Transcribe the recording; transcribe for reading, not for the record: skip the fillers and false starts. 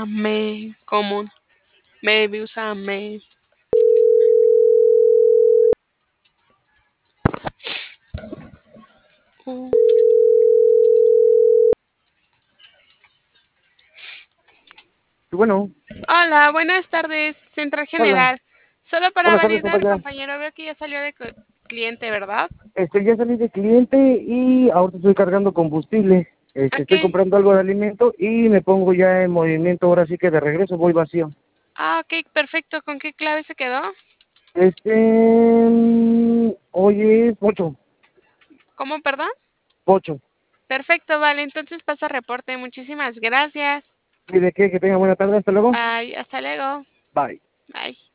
Amén. Común. Maybe usa amén. Uh. Bueno, Hola, buenas tardes, Central hola. General. Solo para Buenas tardes, validar, compañera. compañero, veo que ya salió de cliente, ¿verdad? Ya salí de cliente y ahora estoy cargando combustible. Ok. Estoy comprando algo de alimento y me pongo ya en movimiento. Ahora sí que de regreso voy vacío. Ah, ok, perfecto. ¿Con qué clave se quedó? Hoy es 8, ¿Cómo, perdón? 8. Perfecto, vale. Entonces pasa reporte. Muchísimas gracias. ¿Y de qué? Que tenga buena tarde. Hasta luego. Bye. Hasta luego. Bye. Bye.